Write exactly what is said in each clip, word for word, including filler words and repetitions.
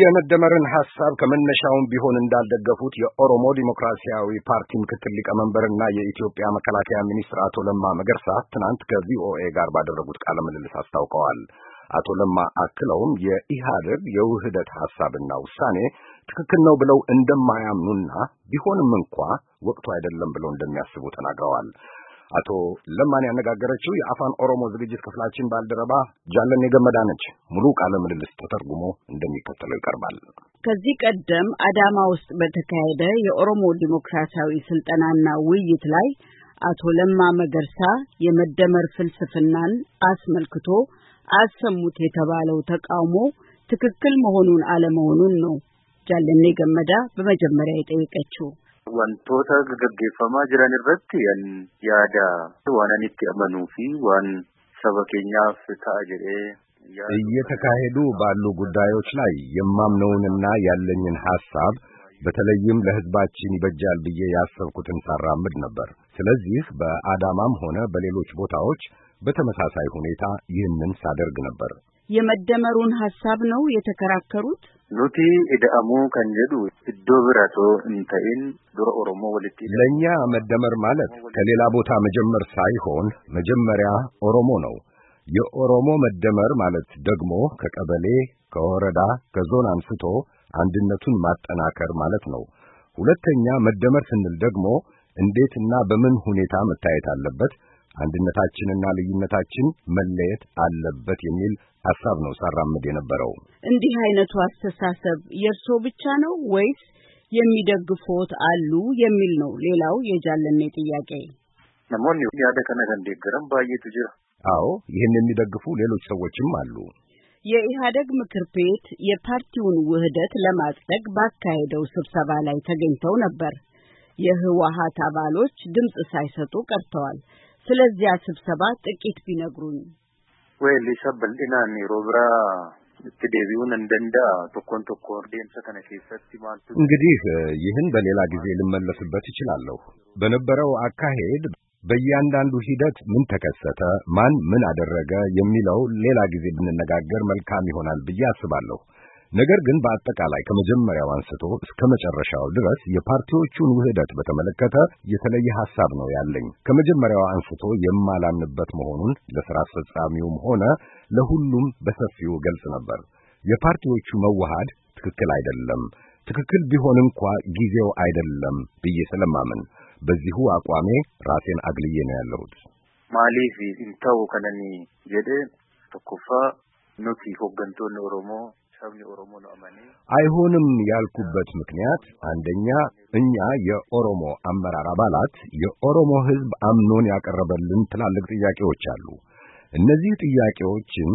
የመደመርን ሐሳብ ከመነሻውም ቢሆን እንዳልደገፉት የኦሮሞ ዲሞክራሲያዊ ፓርቲ ምክትል ሊቀመንበርና የኢትዮጵያ መከላከያ ሚኒስትር አቶ ለማ መገርሳ ትናንት ከቪኦኤ ጋር ባደረጉት ቃለ ምልልስ አስታውቀዋል። አቶ ለማ አክለውም የኢህአደግ የውህደት ሐሳብና ውሳኔ ትክክል ነው ብለው እንደማያምኑና ቢሆንም እንኳ ወቅቱ አይደለም ብለው እንደሚያስቡ ተናግረዋል። አቶ ለማን ያነጋገረችው የአፋን ኦሮሞ ዝግጅት ክፍላችን ባልደረባ ጃለኔ ገመዳ ነች። ሙሉ ቃለ ምልልስ ተተርጉሞ እንደሚከተለው ይቀርባል። ከዚህ ቀደም አዳማ ውስጥ በተካሄደ የኦሮሞ ዲሞክራሲያዊ ስልጠናና ውይይት ላይ አቶ ለማ መገርሳ የመደመር ፍልስፍናን አስመልክቶ አሰሙት የተባለው ተቃውሞ ትክክል መሆኑን አለመሆኑን ነው ጃለኔ ገመዳ በመጀመሪያ የጠየቀችው። wantoota gaggeeffamaa jiran irratti yaada waanan itti amanuu fi waan saba keenyaaf ta'a jedhee እየተካሄዱ ባሉ ጉዳዮች ላይ የማምነውንና ያለኝን ሐሳብ በተለይም ለሕዝባችን ይበጃል ብዬ ያሰብኩትን ሳራምድ ነበር። ስለዚህ በአዳማም ሆነ በሌሎች ቦታዎች በተመሳሳይ ሁኔታ ይህንን ሳደርግ ነበር። የመደመሩን ሐሳብ ነው የተከራከሩት። ኑቲ እደአሙ ከንጀዱ እዶብራቶ እንተይን ዱረ ኦሮሞ ወልቲ ለኛ መደመር ማለት ከሌላ ቦታ መጀመር ሳይሆን መጀመሪያ ኦሮሞ ነው። የኦሮሞ መደመር ማለት ደግሞ ከቀበሌ፣ ከወረዳ፣ ከዞን አንስቶ አንድነቱን ማጠናከር ማለት ነው። ሁለተኛ መደመር ስንል ደግሞ እንዴትና በምን ሁኔታ መታየት አለበት፣ አንድነታችንና ልዩነታችን መለየት አለበት የሚል ሐሳብ ነው ሳራምድ የነበረው። እንዲህ አይነቱ አስተሳሰብ የርሶ ብቻ ነው ወይስ የሚደግፉት አሉ የሚል ነው ሌላው የጃለኔ ጥያቄ። ነሞኒ ያደ ከነገን ደገረም ባየቱ ጅራ አዎ ይህን የሚደግፉ ሌሎች ሰዎችም አሉ። የኢህአደግ ምክር ቤት የፓርቲውን ውህደት ለማጽደቅ ባካሄደው ስብሰባ ላይ ተገኝተው ነበር። የህወሓት አባሎች ድምጽ ሳይሰጡ ቀርተዋል። ስለዚህ ስብሰባ ጥቂት ቢነግሩኝ። ወይ ሊሰበልዲናኒ ሮብራ ትዴቢውን እንደንዳ ተኮን ተኮን ደምሰ ከነከሰት ማልቱ እንግዲህ ይህን በሌላ ጊዜ ልመለስበት ይችላልው። በነበረው አካሄድ በእያንዳንዱ ሂደት ምን ተከሰተ፣ ማን ምን አደረገ የሚለው ሌላ ጊዜ ብንነጋገር መልካም ይሆናል ብዬ አስባለሁ። ነገር ግን በአጠቃላይ ከመጀመሪያው አንስቶ እስከ መጨረሻው ድረስ የፓርቲዎቹን ውህደት በተመለከተ የተለየ ሐሳብ ነው ያለኝ። ከመጀመሪያው አንስቶ የማላምንበት መሆኑን ለሥራ አስፈጻሚውም ሆነ ለሁሉም በሰፊው ገልጽ ነበር። የፓርቲዎቹ መዋሃድ ትክክል አይደለም፣ ትክክል ቢሆን እንኳ ጊዜው አይደለም ብዬ ስለማምን በዚሁ አቋሜ ራሴን አግልዬ ነው ያለሁት። ማሊፊ እንተው ከነኒ ጀደ ተኩፋ ኑቲ ሆገንቶን ኦሮሞ አይሆንም ያልኩበት ምክንያት አንደኛ እኛ የኦሮሞ አመራር አባላት የኦሮሞ ሕዝብ አምኖን ያቀረበልን ትላልቅ ጥያቄዎች አሉ። እነዚህ ጥያቄዎችን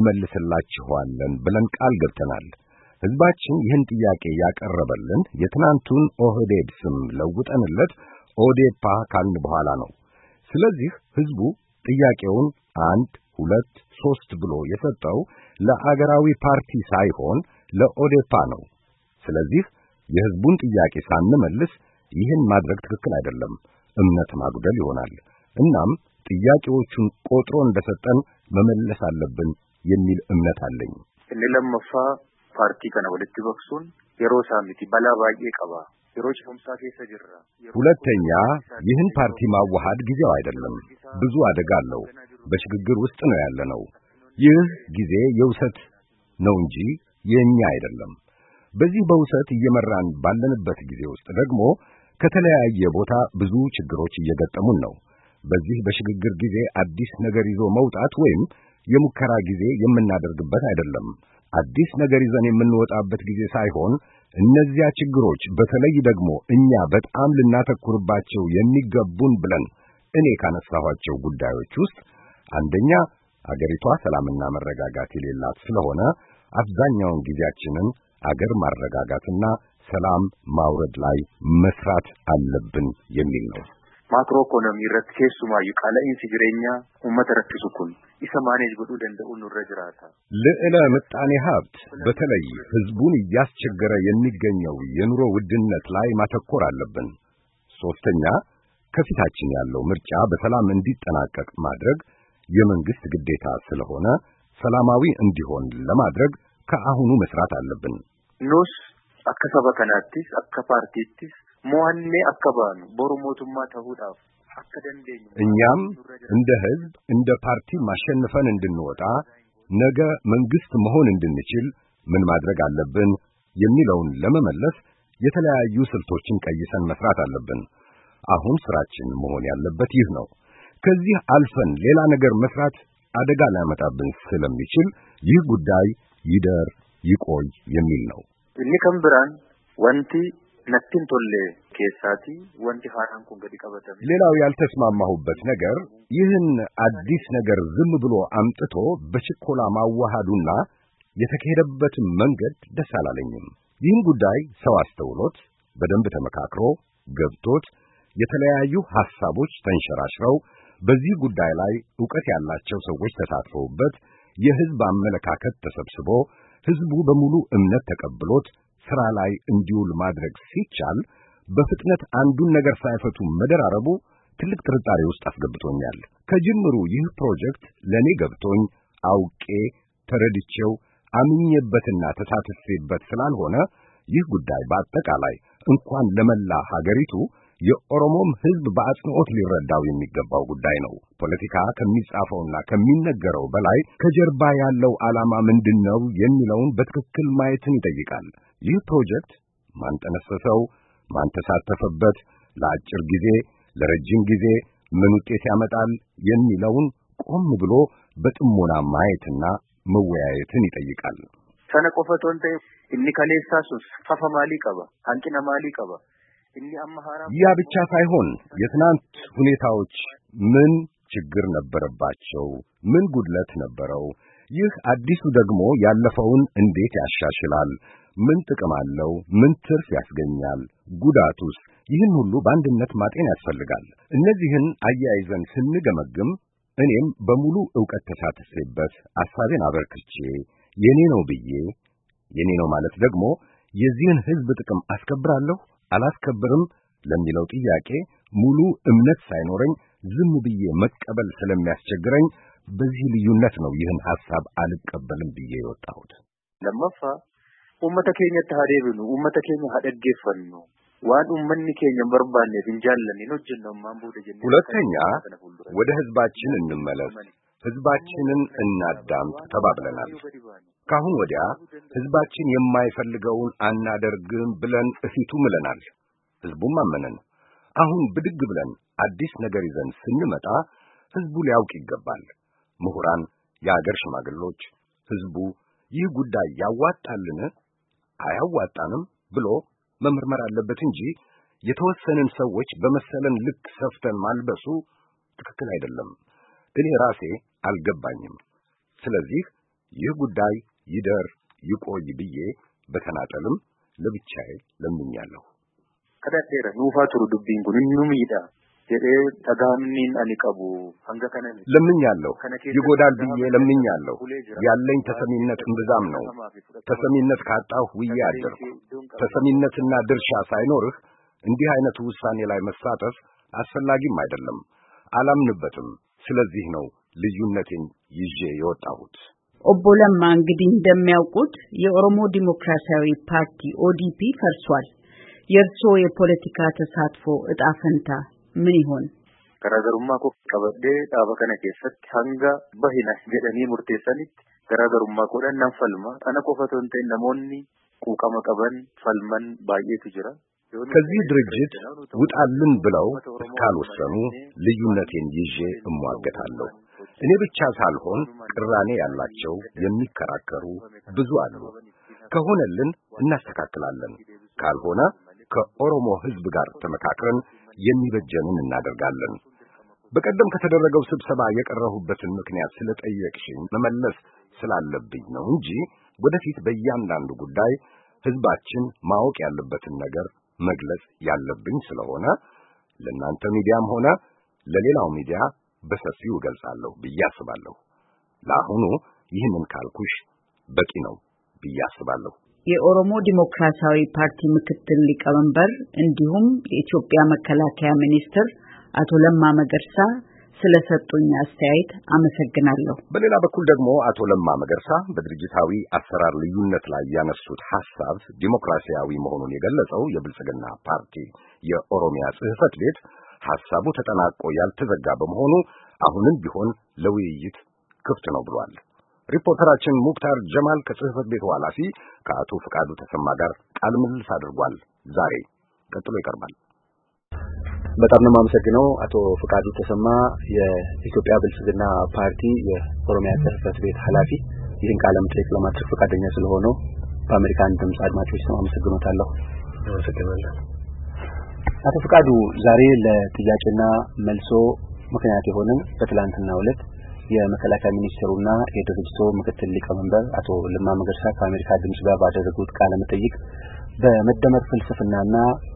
እንመልስላችኋለን ብለን ቃል ገብተናል። ሕዝባችን ይህን ጥያቄ ያቀረበልን የትናንቱን ኦህዴድ ስም ለውጠንለት ኦዴፓ ካልን በኋላ ነው። ስለዚህ ሕዝቡ ጥያቄውን አንድ ሁለት ሶስት ብሎ የሰጠው ለአገራዊ ፓርቲ ሳይሆን ለኦዴፓ ነው። ስለዚህ የሕዝቡን ጥያቄ ሳንመልስ ይህን ማድረግ ትክክል አይደለም፣ እምነት ማጉደል ይሆናል። እናም ጥያቄዎቹን ቆጥሮ እንደሰጠን መመለስ አለብን የሚል እምነት አለኝ። ለለምፋ ፓርቲ ከነ ወልቲ በክሱን የሮሳሚቲ ባላባዬ ቀባ የሮች ሆምሳቴ ሰጅራ ሁለተኛ ይህን ፓርቲ ማዋሃድ ጊዜው አይደለም፣ ብዙ አደጋ አለው። በሽግግር ውስጥ ነው ያለነው። ይህ ጊዜ የውሰት ነው እንጂ የኛ አይደለም። በዚህ በውሰት እየመራን ባለንበት ጊዜ ውስጥ ደግሞ ከተለያየ ቦታ ብዙ ችግሮች እየገጠሙን ነው። በዚህ በሽግግር ጊዜ አዲስ ነገር ይዞ መውጣት ወይም የሙከራ ጊዜ የምናደርግበት አይደለም። አዲስ ነገር ይዘን የምንወጣበት ጊዜ ሳይሆን እነዚያ ችግሮች በተለይ ደግሞ እኛ በጣም ልናተኩርባቸው የሚገቡን ብለን እኔ ካነሳኋቸው ጉዳዮች ውስጥ አንደኛ አገሪቷ ሰላምና መረጋጋት የሌላት ስለሆነ አብዛኛውን ጊዜያችንን አገር ማረጋጋትና ሰላም ማውረድ ላይ መስራት አለብን የሚል ነው። ማክሮ ኢኮኖሚ ረትኬሱማ ይቃለኢን ሲግሬኛ ኡመት ረክሱኩን ኢሰማኔጅ ጉዱ ደንደኡ ኑረጅራታ ለእለ ምጣኔ ሀብት በተለይ ህዝቡን እያስቸገረ የሚገኘው የኑሮ ውድነት ላይ ማተኮር አለብን። ሶስተኛ ከፊታችን ያለው ምርጫ በሰላም እንዲጠናቀቅ ማድረግ የመንግስት ግዴታ ስለሆነ ሰላማዊ እንዲሆን ለማድረግ ከአሁኑ መስራት አለብን። nus akka saba kanaattis akka paartiittis mo'annee akka baanu boromotummaa ta'uudhaaf akka dandeenyu እኛም እንደ ህዝብ እንደ ፓርቲ ማሸነፈን እንድንወጣ ነገ መንግስት መሆን እንድንችል ምን ማድረግ አለብን የሚለውን ለመመለስ የተለያዩ ስልቶችን ቀይሰን መስራት አለብን። አሁን ስራችን መሆን ያለበት ይህ ነው። ከዚህ አልፈን ሌላ ነገር መስራት አደጋ ሊያመጣብን ስለሚችል ይህ ጉዳይ ይደር ይቆይ የሚል ነው። እኒ ከምብራን ወንቲ ነትን ቶሌ ኬሳቲ ወንቲ ሃራን ኮንገዲ ቀበተም ሌላው ያልተስማማሁበት ነገር ይህን አዲስ ነገር ዝም ብሎ አምጥቶ በችኮላ ማዋሃዱና የተከሄደበት መንገድ ደስ አላለኝም። ይህን ጉዳይ ሰው አስተውሎት በደንብ ተመካክሮ ገብቶት የተለያዩ ሐሳቦች ተንሸራሽረው በዚህ ጉዳይ ላይ ዕውቀት ያላቸው ሰዎች ተሳትፈውበት የህዝብ አመለካከት ተሰብስቦ ህዝቡ በሙሉ እምነት ተቀብሎት ስራ ላይ እንዲውል ማድረግ ሲቻል በፍጥነት አንዱን ነገር ሳይፈቱ መደራረቡ ትልቅ ጥርጣሬ ውስጥ አስገብቶኛል። ከጅምሩ ይህ ፕሮጀክት ለኔ ገብቶኝ አውቄ ተረድቼው አምኜበትና ተሳትፌበት ስላልሆነ ይህ ጉዳይ በአጠቃላይ እንኳን ለመላ ሀገሪቱ የኦሮሞም ህዝብ በአጽንኦት ሊረዳው የሚገባው ጉዳይ ነው። ፖለቲካ ከሚጻፈውና ከሚነገረው በላይ ከጀርባ ያለው ዓላማ ምንድነው የሚለውን በትክክል ማየትን ይጠይቃል። ይህ ፕሮጀክት ማን ጠነሰሰው፣ ማን ተሳተፈበት፣ ለአጭር ጊዜ ለረጅም ጊዜ ምን ውጤት ያመጣል የሚለውን ቆም ብሎ በጥሞና ማየትና መወያየትን ይጠይቃል። ሰነ ቆፈቶንተ እኒ ከሌሳሱስ ፈፈማሊ ቀባ አንቂና ማሊ ቀባ እኒ አማሃራ ያ ብቻ ሳይሆን የትናንት ሁኔታዎች ምን ችግር ነበረባቸው፣ ምን ጉድለት ነበረው፣ ይህ አዲሱ ደግሞ ያለፈውን እንዴት ያሻሽላል፣ ምን ጥቅም አለው፣ ምን ትርፍ ያስገኛል፣ ጉዳቱስ፣ ይህን ሁሉ በአንድነት ማጤን ያስፈልጋል። እነዚህን አያይዘን ስንገመግም እኔም በሙሉ ዕውቀት ተሳትፌበት አሳቤን አበርክቼ የኔ ነው ብዬ የኔ ነው ማለት ደግሞ የዚህን ህዝብ ጥቅም አስከብራለሁ አላስከብርም ለሚለው ጥያቄ ሙሉ እምነት ሳይኖረኝ ዝም ብዬ መቀበል ስለሚያስቸግረኝ በዚህ ልዩነት ነው ይህን ሐሳብ አልቀበልም ብዬ የወጣሁት። ለማፋ ኡመተ ኬኛ ተሃዴብኑ ኡመተ ኬኛ ሀደገፈኑ ዋን ኡመኒ ኬኛ በርባኔ ድንጃለን ነው ማንቡ ደጀነ ሁለተኛ ወደ ህዝባችን እንመለስ፣ ህዝባችንን እናዳምጥ ተባብለናል። ካሁን ወዲያ ህዝባችን የማይፈልገውን አናደርግም ብለን እፊቱ ምለናል። ህዝቡም አመነን። አሁን ብድግ ብለን አዲስ ነገር ይዘን ስንመጣ ህዝቡ ሊያውቅ ይገባል። ምሁራን፣ የአገር ሽማግሎች፣ ህዝቡ ይህ ጉዳይ ያዋጣልን አያዋጣንም ብሎ መመርመር አለበት እንጂ የተወሰነን ሰዎች በመሰለን ልክ ሰፍተን ማልበሱ ትክክል አይደለም። እኔ ራሴ አልገባኝም። ስለዚህ ይህ ጉዳይ ይደር ይቆይ ብዬ በተናጠልም ለብቻዬ ለምኛለሁ። ከዳቴረ ኑፋቱሩ ዱቢን ጉን ኑም ይዳ የደ ተጋምኒን አኒቀቡ አንገከነን ለምኛለሁ። ይጎዳል ብዬ ለምኛለሁ። ያለኝ ተሰሚነት እንብዛም ነው። ተሰሚነት ካጣሁ ውዬ አደርኩ። ተሰሚነትና ድርሻ ሳይኖርህ እንዲህ አይነቱ ውሳኔ ላይ መሳተፍ አስፈላጊም አይደለም፣ አላምንበትም። ስለዚህ ነው ልዩነቴን ይዤ የወጣሁት። ኦቦ ለማ እንግዲህ እንደሚያውቁት የኦሮሞ ዲሞክራሲያዊ ፓርቲ ኦዲፒ ፈርሷል። የእርሶ የፖለቲካ ተሳትፎ እጣ ፈንታ ምን ይሆን? ገራገሩማ ኮ ቀበዴ ዳበከነ ከሰት ሀንጋ በሂና ገደኒ ሙርቴሰኒት ገራገሩማ ኮደን ነፈልማ አነ ቆፈቶንተ ነሞኒ ቁቀመ ቀበን ፈልመን ባየቱ ጅራ ከዚህ ድርጅት ውጣልን ብለው እስካልወሰኑ ልዩነቴን ይዤ እሟገታለሁ። እኔ ብቻ ሳልሆን ቅራኔ ያላቸው የሚከራከሩ ብዙ አሉ። ከሆነልን እናስተካክላለን፣ ካልሆነ ከኦሮሞ ህዝብ ጋር ተመካክረን የሚበጀንን እናደርጋለን። በቀደም ከተደረገው ስብሰባ የቀረሁበትን ምክንያት ስለጠየቅሽኝ መመለስ ስላለብኝ ነው እንጂ ወደፊት በእያንዳንዱ ጉዳይ ህዝባችን ማወቅ ያለበትን ነገር መግለጽ ያለብኝ ስለሆነ ለእናንተ ሚዲያም ሆነ ለሌላው ሚዲያ በሰፊው እገልጻለሁ ብዬ አስባለሁ። ለአሁኑ ይህንን ካልኩሽ በቂ ነው ብዬ አስባለሁ። የኦሮሞ ዲሞክራሲያዊ ፓርቲ ምክትል ሊቀመንበር እንዲሁም የኢትዮጵያ መከላከያ ሚኒስትር አቶ ለማ መገርሳ ስለሰጡኝ አስተያየት አመሰግናለሁ። በሌላ በኩል ደግሞ አቶ ለማ መገርሳ በድርጅታዊ አሰራር ልዩነት ላይ ያነሱት ሐሳብ ዲሞክራሲያዊ መሆኑን የገለጸው የብልጽግና ፓርቲ የኦሮሚያ ጽሕፈት ቤት ሐሳቡ ተጠናቆ ያልተዘጋ በመሆኑ አሁንም ቢሆን ለውይይት ክፍት ነው ብሏል። ሪፖርተራችን ሙክታር ጀማል ከጽሕፈት ቤቱ ኃላፊ ከአቶ ፍቃዱ ተሰማ ጋር ቃለ ምልልስ አድርጓል። ዛሬ ቀጥሎ ይቀርባል። በጣም ነው የማመሰግነው አቶ ፍቃዱ ተሰማ የኢትዮጵያ ብልጽግና ፓርቲ የኦሮሚያ ጽሕፈት ቤት ኃላፊ ይህን ቃለ መጠይቅ ለማድረግ ፈቃደኛ ስለሆነው በአሜሪካን ድምጽ አድማጮች ስም አመሰግኖታለሁ። አመሰግናለሁ። አቶ ፍቃዱ ዛሬ ለጥያቄና መልሶ ምክንያት የሆነን በትላንትናው ዕለት የመከላከያ ሚኒስትሩና የድርጅቱ ምክትል ሊቀመንበር አቶ ለማ መገርሳ ከአሜሪካ ድምጽ ጋር ባደረጉት ቃለ መጠይቅ በመደመር ፍልስፍናና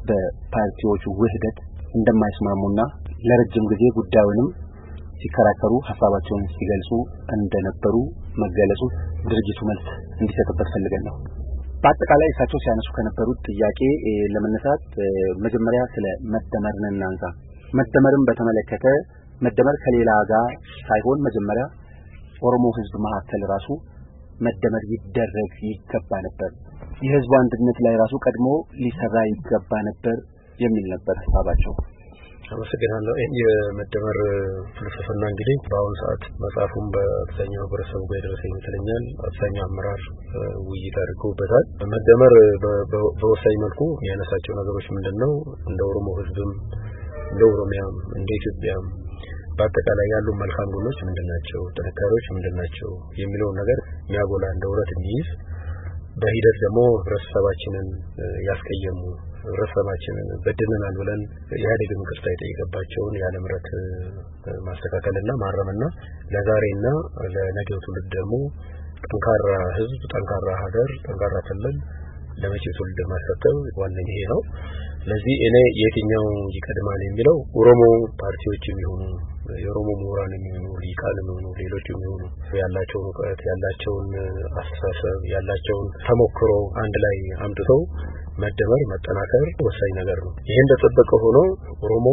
በፓርቲዎች ውህደት እንደማይስማሙና ለረጅም ጊዜ ጉዳዩንም ሲከራከሩ ሐሳባቸውን ሲገልጹ እንደነበሩ መገለጹ ድርጅቱ መልስ እንዲሰጥበት ፈልገን ነው። በአጠቃላይ እሳቸው ሲያነሱ ከነበሩት ጥያቄ ለመነሳት መጀመሪያ ስለ መደመርን እናንሳ። መደመርን በተመለከተ መደመር ከሌላ ጋር ሳይሆን መጀመሪያ ኦሮሞ ሕዝብ መካከል ራሱ መደመር ይደረግ ይገባ ነበር፣ የሕዝቡ አንድነት ላይ ራሱ ቀድሞ ሊሰራ ይገባ ነበር የሚል ነበር ሐሳባቸው። አመሰግናለሁ። የመደመር ፍልስፍና እንግዲህ በአሁኑ ሰዓት መጽሐፉን በአብዛኛው ህብረተሰቡ ጋር የደረሰ ይመስለኛል። አብዛኛው አመራር ውይይት አድርገውበታል። መደመር በወሳኝ መልኩ የሚያነሳቸው ነገሮች ምንድነው? እንደ ኦሮሞ ህዝብም እንደ ኦሮሚያም እንደ ኢትዮጵያም በአጠቃላይ ያሉ መልካም ጎኖች ምንድናቸው፣ ጥንካሬዎች ምንድናቸው የሚለውን ነገር የሚያጎላ እንደ ወረት የሚይዝ በሂደት ደግሞ ህብረተሰባችንን ያስቀየሙ ህብረተሰባችንን በድነናል ብለን ኢህአዴግን ይቅርታ የጠየቀባቸውን ያለ ምሕረት ማስተካከልና ማረምና ለዛሬና ለነገው ትውልድ ደግሞ ጠንካራ ህዝብ፣ ጠንካራ ሀገር፣ ጠንካራ ክልል ለመጪው ትውልድ ማስረከብ ዋነኛ ይሄ ነው። ስለዚህ እኔ የትኛው ይቀድማል የሚለው ኦሮሞ ፓርቲዎች የሚሆኑ የኦሮሞ ምሁራን የሚሆኑ ሊቃን የሚሆኑ ሌሎች የሚሆኑ ያላቸውን እውቀት ያላቸውን አስተሳሰብ ያላቸውን ተሞክሮ አንድ ላይ አምጥተው መደመር መጠናከር ወሳኝ ነገር ነው። ይሄ እንደተጠበቀ ሆኖ ኦሮሞ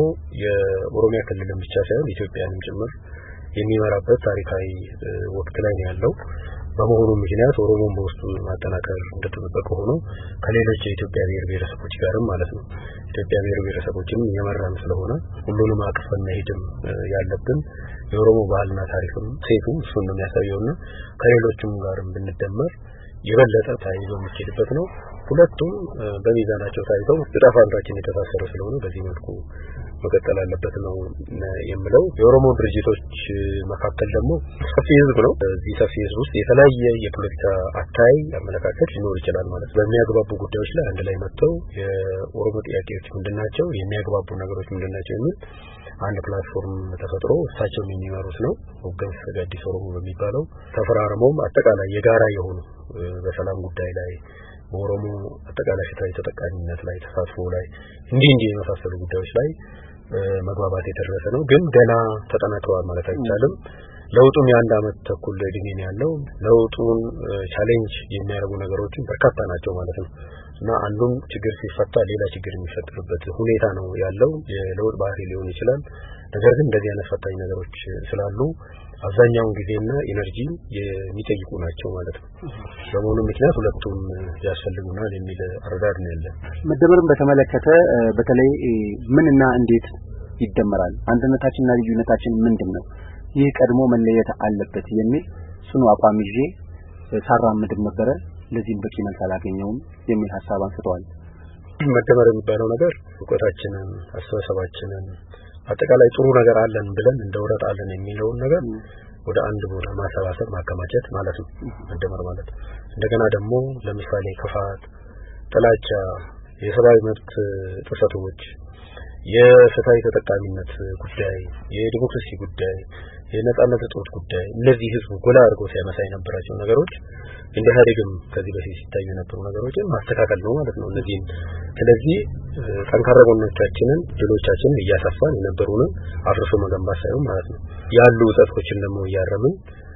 የኦሮሚያ ክልልን ብቻ ሳይሆን ኢትዮጵያንም ጭምር የሚመራበት ታሪካዊ ወቅት ላይ ነው ያለው። በመሆኑ ምክንያት ኦሮሞን በውስጡ ማጠናከር እንደተጠበቀ ሆኖ ከሌሎች የኢትዮጵያ ብሔር ብሔረሰቦች ጋርም ማለት ነው ኢትዮጵያ ብሔር ብሔረሰቦችም የመራን ስለሆነ ሁሉንም አቅፈን መሄድም ያለብን የኦሮሞ ባህልና ታሪክም ሴቱም እሱን ነው የሚያሳየውና ከሌሎችም ጋርም ብንደመር የበለጠ ታይዞ የሚችልበት ነው። ሁለቱም በሚዛናቸው ታይተው በጣፋንታችን የተሳሰረ ስለሆነ በዚህ መልኩ መቀጠል አለበት ነው የምለው። የኦሮሞ ድርጅቶች መካከል ደግሞ ሰፊ ህዝብ ነው። እዚህ ሰፊ ህዝብ ውስጥ የተለያየ የፖለቲካ አታይ አመለካከት ሊኖር ይችላል ማለት በሚያግባቡ ጉዳዮች ላይ አንድ ላይ መጥተው የኦሮሞ ጥያቄዎች ምንድናቸው፣ የሚያግባቡ ነገሮች ምንድናቸው የሚል አንድ ፕላትፎርም ተፈጥሮ እሳቸው የሚመሩት ነው ወገንስ ጋዲስ ኦሮሞ በሚባለው ተፈራርመው አጠቃላይ የጋራ የሆኑ በሰላም ጉዳይ ላይ በኦሮሞ አጠቃላይ ፍትሃዊ ተጠቃሚነት ላይ ተሳትፎ ላይ እንዲህ እንዲህ የመሳሰሉ ጉዳዮች ላይ መግባባት የተደረሰ ነው። ግን ገና ተጠናክረዋል ማለት አይቻልም። ለውጡም የአንድ አመት ተኩል እድሜ ነው ያለው። ለውጡን ቻሌንጅ የሚያደርጉ ነገሮችን በርካታ ናቸው ማለት ነው እና አንዱም ችግር ሲፈታ ሌላ ችግር የሚፈጠርበት ሁኔታ ነው ያለው። የለውጥ ባህሪ ሊሆን ይችላል። ነገር ግን እንደዚህ አይነት ፈታኝ ነገሮች ስላሉ አብዛኛውን ጊዜና ኢነርጂ የሚጠይቁ ናቸው ማለት ነው። በመሆኑ ምክንያት ሁለቱም ያስፈልጉናል የሚል አረዳድ ነው ያለው። መደመርን በተመለከተ በተለይ ምንና እንዴት ይደመራል፣ አንድነታችንና ልዩነታችን ምንድነው፣ ይህ ቀድሞ መለየት አለበት የሚል ጽኑ አቋም ይዤ ሳራምድም ነበረ። ለዚህም በቂ መልስ አላገኘውም የሚል ሐሳብ አንስተዋል። መደመር የሚባለው ነገር ዕውቀታችንን፣ አስተሳሰባችንን አጠቃላይ ጥሩ ነገር አለን ብለን እንደወረጥ አለን የሚለውን ነገር ወደ አንድ ቦታ ማሰባሰብ ማከማቸት ማለት ነው መደመር ማለት። እንደገና ደግሞ ለምሳሌ ክፋት፣ ጥላቻ፣ የሰብአዊ መብት ጥሰቶች፣ የፍትሃዊ ተጠቃሚነት ጉዳይ፣ የዲሞክራሲ ጉዳይ፣ የነጻነት እጦት ጉዳይ እነዚህ ህዝቡ ጎላ አድርጎ ሲያነሳ የነበራቸው ነገሮች እንደ ኢህአዴግም ከዚህ በፊት ሲታዩ የነበሩ ነገሮችን ማስተካከል ነው ማለት ነው እነዚህን። ስለዚህ ጠንካራ ጎኖቻችንን ድሎቻችንን እያሰፋን የነበሩንን አፍርሶ መገንባት ሳይሆን ማለት ነው ያሉ ውጥረቶችን ደግሞ እያረምን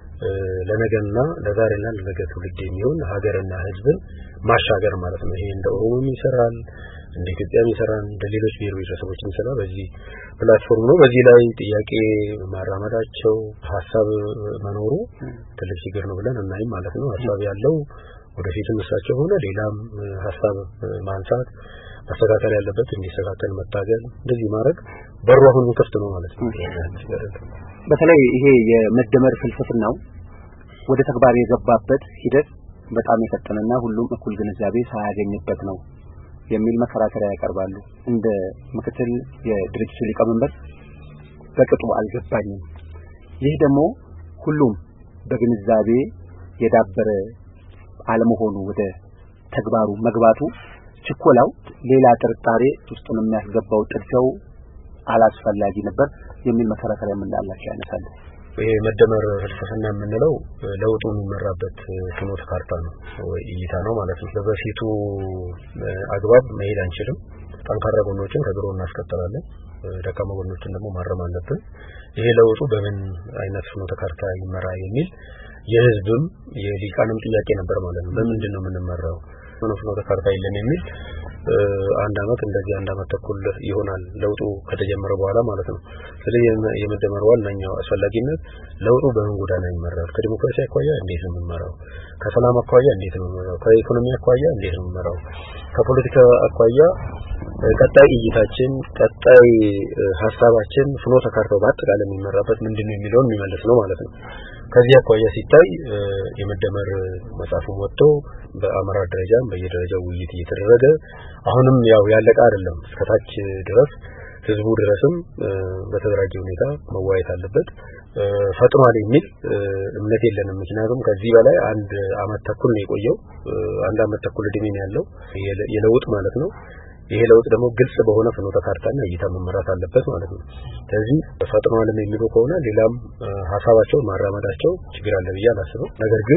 ለነገና ለዛሬና ለነገ ትውልድ የሚሆን ሀገርና ህዝብን ማሻገር ማለት ነው። ይሄ እንደ ኦሮሞም ይሰራል፣ እንደ ኢትዮጵያ የሚሰራን እንደ ሌሎች ብሔር ብሔረሰቦችም ስራ በዚህ ፕላትፎርም ነው። በዚህ ላይ ጥያቄ ማራመዳቸው ሐሳብ መኖሩ ትልቅ ችግር ነው ብለን እናይም ማለት ነው። ሐሳብ ያለው ወደፊትም እሳቸው ሆነ ሌላም ሐሳብ ማንሳት መስተካከል ያለበት እንዲስተካከል መታገል እንደዚህ ማድረግ በሩ አሁን ክፍት ነው ማለት ነው። በተለይ ይሄ የመደመር ፍልስፍናው ወደ ተግባር የገባበት ሂደት በጣም የፈጠነና ሁሉም እኩል ግንዛቤ ሳያገኝበት ነው የሚል መከራከሪያ ያቀርባሉ። እንደ ምክትል የድርጅቱ ሊቀመንበር በቅጡ አልገባኝም። ይህ ደግሞ ሁሉም በግንዛቤ የዳበረ አለመሆኑ ወደ ተግባሩ መግባቱ ችኮላው ሌላ ጥርጣሬ ውስጥ ነው የሚያስገባው። ጥርተው አላስፈላጊ ነበር የሚል መከራከሪያ እንዳላቸው ያነሳሉ። ይሄ መደመር ፍልስፍና የምንለው ለውጡ የሚመራበት ፍኖተ ካርታ ነው ወይ እይታ ነው ማለት ነው። በበፊቱ አግባብ መሄድ አንችልም። ጠንካራ ጎኖችን ከድሮ እናስቀጥላለን፣ ደካማ ጎኖችን ደግሞ ማረም አለብን። ይሄ ለውጡ በምን አይነት ፍኖተ ካርታ ይመራ የሚል የህዝብም የሊቃንም ጥያቄ ነበር ማለት ነው። በምንድን ነው የምንመራው? ምንም ፍኖተ ካርታ የለም የሚል አንድ አመት እንደዚህ አንድ አመት ተኩል ይሆናል ለውጡ ከተጀመረ በኋላ ማለት ነው። ስለዚህ የመደመር ዋናኛው አስፈላጊነት ለውጡ በምን ጎዳና ይመራል? ከዲሞክራሲ አኳያ እንዴት ነው የሚመራው? ከሰላም አኳያ እንዴት ነው የሚመራው? ከኢኮኖሚ አኳያ እንዴት ነው የሚመራው? ከፖለቲካ አኳያ ቀጣይ እይታችን ቀጣይ ሐሳባችን ፍኖተ ካርታው በአጠቃላይ የሚመራበት ምንድነው የሚለውን የሚመልስ ነው ማለት ነው። ከዚህ አኳያ ሲታይ የመደመር መጽሐፉም ወጥቶ በአመራር ደረጃም በየደረጃው ውይይት እየተደረገ አሁንም ያው ያለቀ አይደለም እስከታች ድረስ ህዝቡ ድረስም በተደራጀ ሁኔታ መዋየት አለበት። ፈጥኗል የሚል እምነት የለንም። ምክንያቱም ከዚህ በላይ አንድ አመት ተኩል ነው የቆየው። አንድ አመት ተኩል እድሜ ነው ያለው የለውጥ ማለት ነው። ይሄ ለውጥ ደግሞ ግልጽ በሆነ ፍኖተ ካርታና እይታ መመራት አለበት ማለት ነው። ስለዚህ ፈጥኗል የሚሉ ከሆነ ሌላም ሐሳባቸው ማራመዳቸው ችግር አለ ብዬ አላስብም። ነገር ግን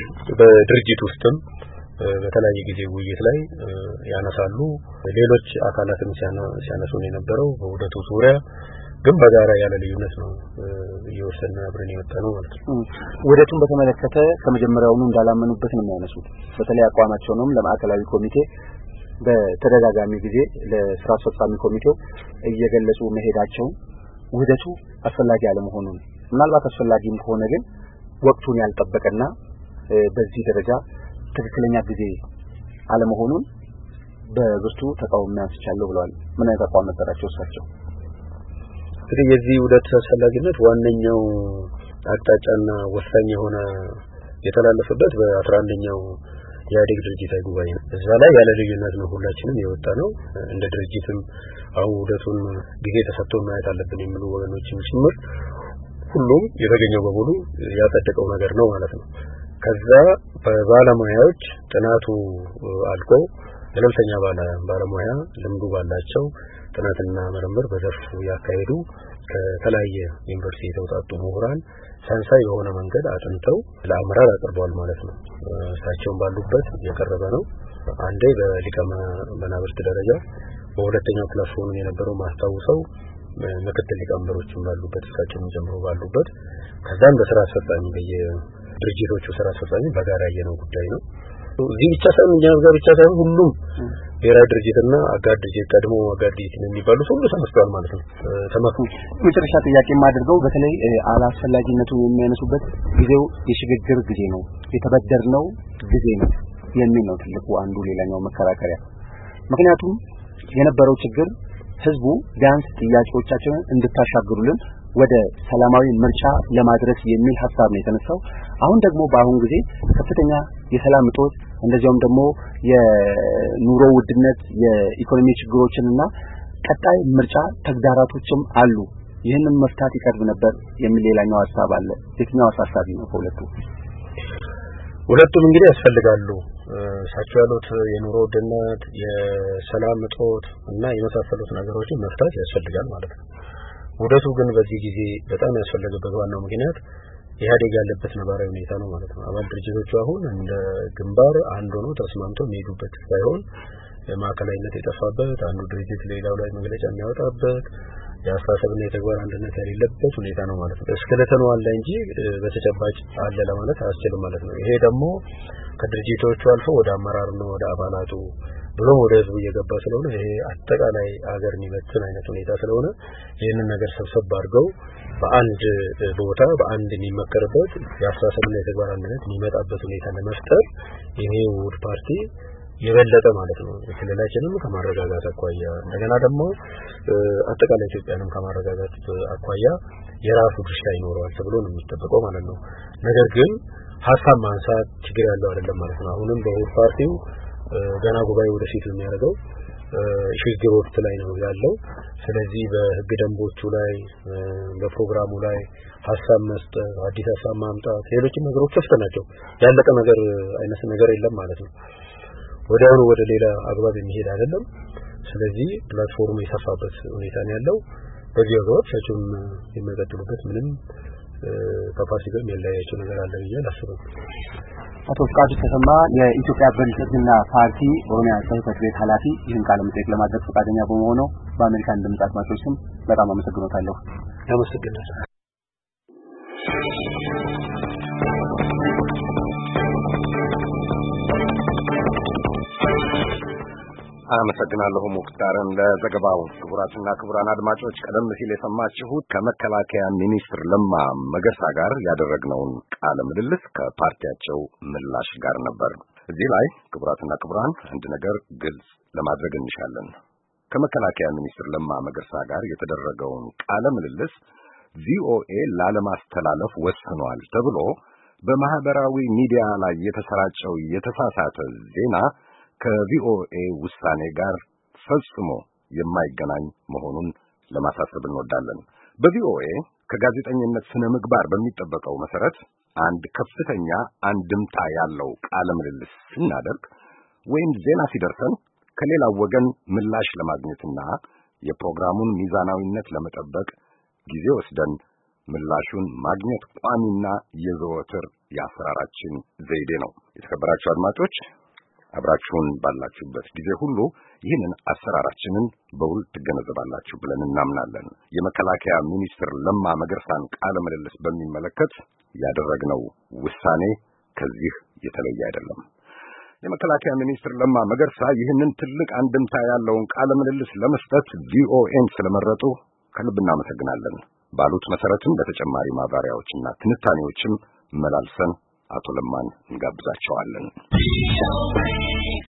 በድርጅት ውስጥም በተለያየ ጊዜ ውይይት ላይ ያነሳሉ። ሌሎች አካላትም ሲያነሱ የነበረው በውህደቱ ዙሪያ ግን በጋራ ያለ ልዩነት ነው እየወሰነ አብረን የመጣነው ማለት ነው። ውህደቱን በተመለከተ ከመጀመሪያውኑ እንዳላመኑበት ነው የሚያነሱት። በተለይ አቋማቸውንም ለማዕከላዊ ኮሚቴ በተደጋጋሚ ጊዜ ለስራ አስፈጻሚ ኮሚቴው እየገለጹ መሄዳቸው ውህደቱ አስፈላጊ አለመሆኑን ምናልባት አስፈላጊም ከሆነ ግን ወቅቱን ያልጠበቀና በዚህ ደረጃ ትክክለኛ ጊዜ አለመሆኑን በብርቱ ተቃውሞ አንስቻለሁ ብለዋል። ምን አይነት አቋም ነበራቸው እሳቸው? እንግዲህ የዚህ ውህደት አስፈላጊነት ዋነኛው አቅጣጫና ወሳኝ የሆነ የተላለፈበት በአስራ አንደኛው የኢህአዴግ ድርጅታዊ ጉባኤ ነው። እዛ ላይ ያለ ልዩነት ነው ሁላችንም የወጣ ነው። እንደ ድርጅትም አሁን ውህደቱን ጊዜ ተሰጥቶ ማየት አለብን የሚሉ ወገኖችም ጭምር ሁሉም የተገኘው በሙሉ ያጸደቀው ነገር ነው ማለት ነው። ከዛ በባለሙያዎች ጥናቱ አልቆ ገለልተኛ ባለሙያ ልምዱ ባላቸው ጥናትና ምርምር በዘርፉ ያካሄዱ ከተለያየ ዩኒቨርሲቲ የተውጣጡ ምሁራን ሳይንሳዊ በሆነ መንገድ አጥንተው ለአመራር አቅርበዋል ማለት ነው። እሳቸውም ባሉበት የቀረበ ነው። አንዴ በሊቀመንበርነት ደረጃ በሁለተኛው ፕላትፎርም የነበረው ማስታውሰው ምክትል ሊቀመንበሮችም ባሉበት እሳቸውም ጀምሮ ባሉበት ከዛም በስራ አስፈጻሚ በየድርጅቶቹ ስራ አስፈጻሚ በጋራ ያየነው ጉዳይ ነው። እዚህ ብቻ ሳይሆን እኛ ጋር ብቻ ሳይሆን ሁሉም ብሔራዊ ድርጅትና አጋር ድርጅት ቀድሞ አጋር ድርጅት የሚባሉ ሁሉ ተመስሏል ማለት ነው። ተመስሉ መጨረሻ ጥያቄ የማደርገው በተለይ አላስፈላጊነቱ የሚያነሱበት ጊዜው የሽግግር ጊዜ ነው፣ የተበደርነው ጊዜ ነው የሚል ነው ትልቁ አንዱ ሌላኛው መከራከሪያ። ምክንያቱም የነበረው ችግር ህዝቡ ቢያንስ ጥያቄዎቻችንን እንድታሻግሩልን ወደ ሰላማዊ ምርጫ ለማድረስ የሚል ሐሳብ ነው የተነሳው። አሁን ደግሞ በአሁን ጊዜ ከፍተኛ የሰላም እጦት እንደዚያውም ደግሞ የኑሮ ውድነት የኢኮኖሚ ችግሮችንና ቀጣይ ምርጫ ተግዳራቶችም አሉ። ይህንን መፍታት ይቀርብ ነበር የሚል ሌላኛው ሐሳብ አለ። የትኛው ሐሳብ ነው ከሁለቱ? ሁለቱም እንግዲህ ያስፈልጋሉ። እሳቸው ያሉት የኑሮ ውድነት የሰላም እጦት እና የመሳሰሉት ነገሮችን መፍታት ያስፈልጋል ማለት ነው። ውህደቱ ግን በዚህ ጊዜ በጣም ያስፈልገበት ዋናው ምክንያት ኢህአዴግ ያለበት ነባራዊ ሁኔታ ነው ማለት ነው። አባል ድርጅቶቹ አሁን እንደ ግንባር አንድ ሆኖ ተስማምቶ የሚሄዱበት ሳይሆን ማዕከላዊነት የጠፋበት አንዱ ድርጅት ሌላው ላይ መግለጫ የሚያወጣበት የአስተሳሰብና የተግባር አንድነት የሌለበት ሁኔታ ነው ማለት ነው። እስከለተኑ አለ እንጂ በተጨባጭ አለ ለማለት አያስችልም ማለት ነው። ይሄ ደግሞ ከድርጅቶቹ አልፎ ወደ አመራር ነው ወደ አባላቱ ብሎ ወደ ህዝቡ እየገባ ስለሆነ ይሄ አጠቃላይ ሀገር የሚመጥን አይነት ሁኔታ ስለሆነ ይህንን ነገር ሰብሰብ አድርገው በአንድ ቦታ በአንድ የሚመከርበት የአስተሳሰብና የተግባር አንድነት የሚመጣበት ሁኔታ ለመፍጠር ይሄ ውህድ ፓርቲ የበለጠ ማለት ነው ክልላችንን ከማረጋጋት አኳያ እንደገና ደግሞ አጠቃላይ ኢትዮጵያንም ከማረጋጋት አኳያ የራሱ ድርሻ ይኖረዋል ተብሎ ነው የሚጠበቀው ማለት ነው። ነገር ግን ሀሳብ ማንሳት ችግር ያለው አይደለም ማለት ነው። አሁንም በውህድ ፓርቲው ገና ጉባኤ ወደፊት የሚያደርገው ሽግግር ወቅት ላይ ነው ያለው። ስለዚህ በህግ ደንቦቹ ላይ በፕሮግራሙ ላይ ሀሳብ መስጠት አዲስ ሀሳብ ማምጣት ሌሎችም ነገሮች ተስተናቸው ያለቀ ነገር አይነት ነገር የለም ማለት ነው። ወዲያውኑ ወደ ሌላ አግባብ የሚሄድ አይደለም። ስለዚህ ፕላትፎርሙ የሰፋበት ሁኔታ ነው ያለው። በዚህ አግባብ ሰዎችም የሚቀጥሉበት ምንም ከፓርቲ ጋር የሚለያያቸው ነገር አለ ብዬ አላስብም። አቶ ፍቃዱ ተሰማ የኢትዮጵያ ብልጽግና ፓርቲ ኦሮሚያ ጽሕፈት ቤት ኃላፊ ይህን ቃለ መጠይቅ ለማድረግ ፈቃደኛ በመሆኑ በአሜሪካን ድምፅ አድማጮች ስም በጣም አመሰግናለሁ። አመሰግናለሁ። አመሰግናለሁ ሙክታርን ለዘገባው። ክቡራትና ክቡራን አድማጮች ቀደም ሲል የሰማችሁት ከመከላከያ ሚኒስትር ለማ መገርሳ ጋር ያደረግነውን ቃለ ምልልስ ከፓርቲያቸው ምላሽ ጋር ነበር። እዚህ ላይ ክቡራትና ክቡራን አንድ ነገር ግልጽ ለማድረግ እንሻለን። ከመከላከያ ሚኒስትር ለማ መገርሳ ጋር የተደረገውን ቃለ ምልልስ ቪኦኤ ላለማስተላለፍ ወስኗል ተብሎ በማህበራዊ ሚዲያ ላይ የተሰራጨው የተሳሳተ ዜና ከቪኦኤ ውሳኔ ጋር ፈጽሞ የማይገናኝ መሆኑን ለማሳሰብ እንወዳለን። በቪኦኤ ከጋዜጠኝነት ስነ ምግባር በሚጠበቀው መሰረት አንድ ከፍተኛ አንድምታ ያለው ቃለ ምልልስ ስናደርግ ወይም ዜና ሲደርሰን ከሌላው ወገን ምላሽ ለማግኘትና የፕሮግራሙን ሚዛናዊነት ለመጠበቅ ጊዜ ወስደን ምላሹን ማግኘት ቋሚና የዘወትር የአሰራራችን ዘይቤ ነው። የተከበራችሁ አድማጮች አብራችሁን ባላችሁበት ጊዜ ሁሉ ይህንን አሰራራችንን በውል ትገነዘባላችሁ ብለን እናምናለን። የመከላከያ ሚኒስትር ለማ መገርሳን ቃለ ምልልስ በሚመለከት ያደረግነው ውሳኔ ከዚህ የተለየ አይደለም። የመከላከያ ሚኒስትር ለማ መገርሳ ይህንን ትልቅ አንድምታ ያለውን ቃለ ምልልስ ለመስጠት ቪኦኤን ስለመረጡ ከልብ እናመሰግናለን። ባሉት መሰረትም በተጨማሪ ማብራሪያዎችና ትንታኔዎችም መላልሰን አቶ ለማን እንጋብዛቸዋለን።